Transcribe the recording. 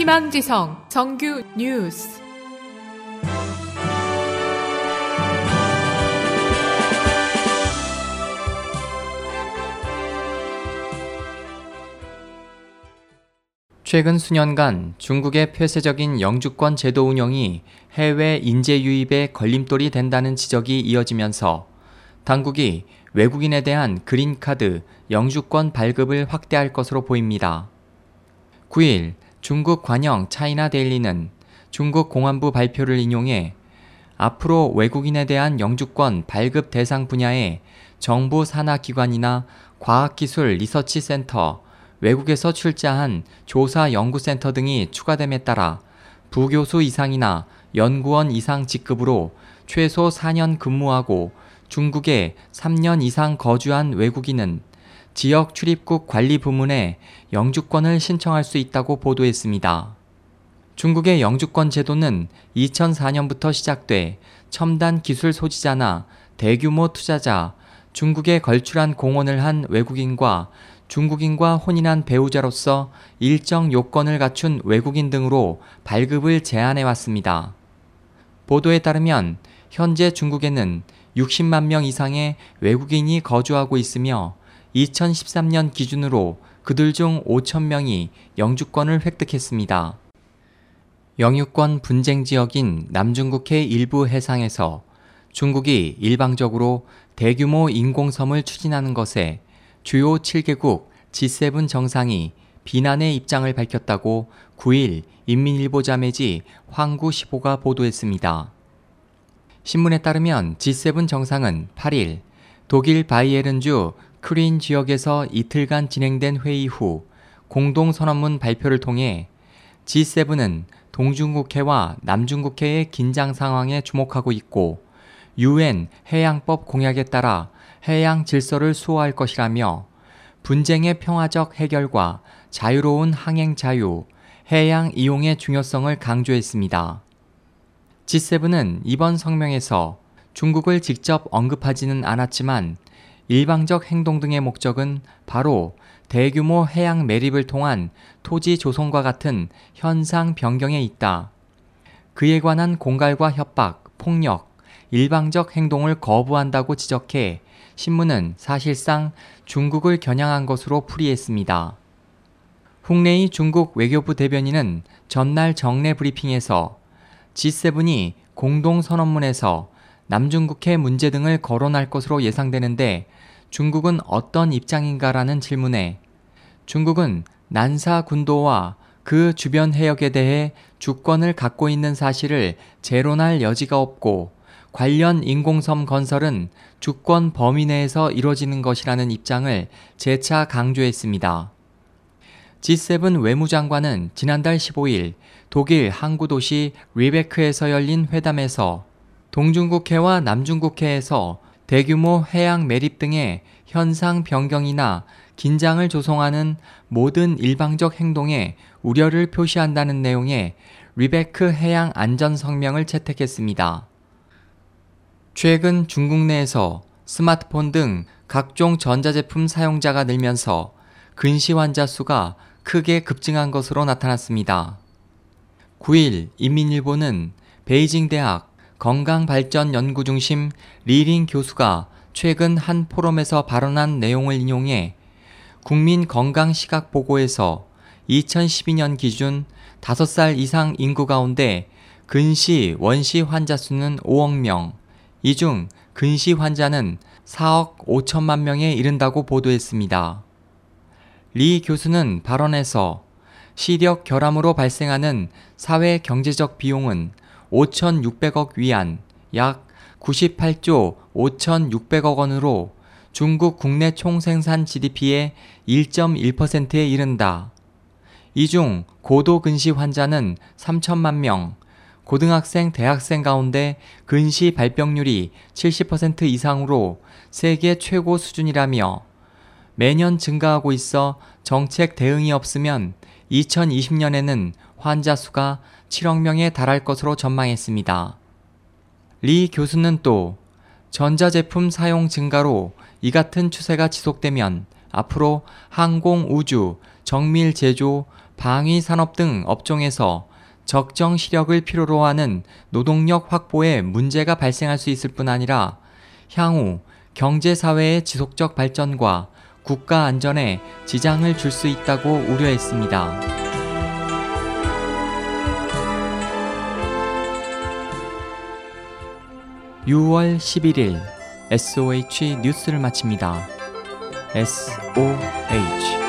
희망지성 정규 뉴스. 최근 수년간 중국의 폐쇄적인 영주권 제도 운영이 해외 인재 유입에 걸림돌이 된다는 지적이 이어지면서 당국이 외국인에 대한 그린카드 영주권 발급을 확대할 것으로 보입니다. 9일 중국 관영 차이나 데일리는 중국 공안부 발표를 인용해 앞으로 외국인에 대한 영주권 발급 대상 분야에 정부 산하기관이나 과학기술 리서치 센터, 외국에서 출자한 조사 연구센터 등이 추가됨에 따라 부교수 이상이나 연구원 이상 직급으로 최소 4년 근무하고 중국에 3년 이상 거주한 외국인은 지역 출입국 관리 부문에 영주권을 신청할 수 있다고 보도했습니다. 중국의 영주권 제도는 2004년부터 시작돼 첨단 기술 소지자나 대규모 투자자, 중국에 걸출한 공헌을 한 외국인과 중국인과 혼인한 배우자로서 일정 요건을 갖춘 외국인 등으로 발급을 제한해 왔습니다. 보도에 따르면 현재 중국에는 60만 명 이상의 외국인이 거주하고 있으며 2013년 기준으로 그들 중 5천 명이 영주권을 획득했습니다. 영유권 분쟁 지역인 남중국해 일부 해상에서 중국이 일방적으로 대규모 인공섬을 추진하는 것에 주요 7개국 G7 정상이 비난의 입장을 밝혔다고 9일 인민일보 자매지 황구시보가 보도했습니다. 신문에 따르면 G7 정상은 8일 독일 바이에른주 크린 지역에서 이틀간 진행된 회의 후 공동선언문 발표를 통해 G7은 동중국해와 남중국해의 긴장 상황에 주목하고 있고 UN 해양법 공약에 따라 해양 질서를 수호할 것이라며 분쟁의 평화적 해결과 자유로운 항행 자유, 해양 이용의 중요성을 강조했습니다. G7은 이번 성명에서 중국을 직접 언급하지는 않았지만 일방적 행동 등의 목적은 바로 대규모 해양 매립을 통한 토지 조성과 같은 현상 변경에 있다. 그에 관한 공갈과 협박, 폭력, 일방적 행동을 거부한다고 지적해 신문은 사실상 중국을 겨냥한 것으로 풀이했습니다. 홍레이 중국 외교부 대변인은 전날 정례 브리핑에서 G7이 공동선언문에서 남중국해 문제 등을 거론할 것으로 예상되는데 중국은 어떤 입장인가라는 질문에 중국은 난사 군도와 그 주변 해역에 대해 주권을 갖고 있는 사실을 재론할 여지가 없고 관련 인공섬 건설은 주권 범위 내에서 이루어지는 것이라는 입장을 재차 강조했습니다. G7 외무장관은 지난달 15일 독일 항구 도시 리베크에서 열린 회담에서 동중국해와 남중국해에서 대규모 해양 매립 등의 현상 변경이나 긴장을 조성하는 모든 일방적 행동에 우려를 표시한다는 내용의 리베크 해양 안전 성명을 채택했습니다. 최근 중국 내에서 스마트폰 등 각종 전자제품 사용자가 늘면서 근시 환자 수가 크게 급증한 것으로 나타났습니다. 9일 인민일보는 베이징 대학 건강발전연구중심 리링 교수가 최근 한 포럼에서 발언한 내용을 인용해 국민건강시각보고에서 2012년 기준 5살 이상 인구 가운데 근시, 원시 환자 수는 5억 명, 이 중 근시 환자는 4억 5천만 명에 이른다고 보도했습니다. 리 교수는 발언에서 시력 결함으로 발생하는 사회 경제적 비용은 5,600억 위안, 약 98조 5,600억 원으로 중국 국내 총생산 GDP의 1.1%에 이른다. 이 중 고도 근시 환자는 3천만 명, 고등학생, 대학생 가운데 근시 발병률이 70% 이상으로 세계 최고 수준이라며 매년 증가하고 있어 정책 대응이 없으면 2020년에는 환자 수가 7억 명에 달할 것으로 전망했습니다. 리 교수는 또 전자제품 사용 증가로 이 같은 추세가 지속되면 앞으로 항공, 우주, 정밀 제조, 방위 산업 등 업종에서 적정 시력을 필요로 하는 노동력 확보에 문제가 발생할 수 있을 뿐 아니라 향후 경제 사회의 지속적 발전과 국가 안전에 지장을 줄 수 있다고 우려했습니다. 6월 11일 SOH 뉴스를 마칩니다. SOH